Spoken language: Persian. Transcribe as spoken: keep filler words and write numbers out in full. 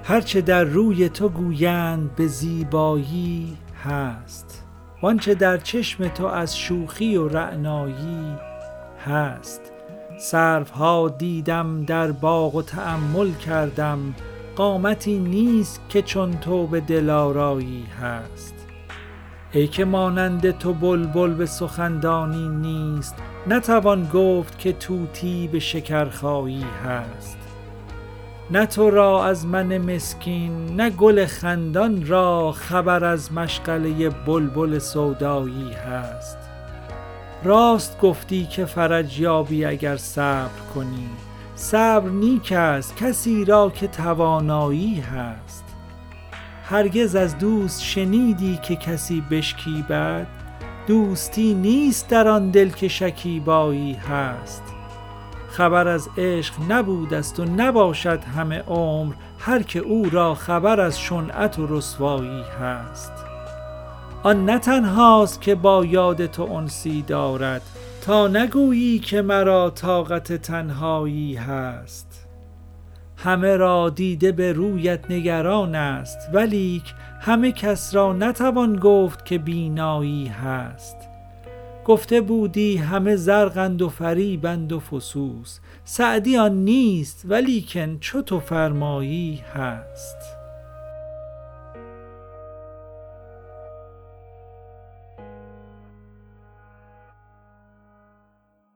هرچه در روی تو گویند به زیبایی هست، وانچه در چشم تو از شوخی و رعنایی هست. سروها دیدم در باغ و تأمل کردم، قامتی نیست که چون تو به دلارایی هست. ای که مانند تو بلبل به سخندانی نیست، نتوان گفت که طوطی به شکرخایی هست. نه تو را از من مسکین، نه گل خندان را خبر از مشغله بلبل سودایی هست. راست گفتی که فرج یابی اگر صبر کنی، صبر نیک است کسی را که توانایی هست. هرگز از دوست شنیدی که کسی بشکیبد، دوستی نیست در آن دل که شکیبایی هست. خبر از عشق نبوده است و نباشد همه عمر، هر که او را خبر از شنعت و رسوایی هست. آن نه تنهاست که با یاد تو انسی دارد، تا نگویی که مرا طاقت تنهایی هست. همه را دیده به رویت نگران است، ولیک همه کس را نتوان گفت که بینایی هست. گفته بودی همه زرقند و فریبند و فسوس، سعدی آن نیست ولیکن چو تو فرمایی هست.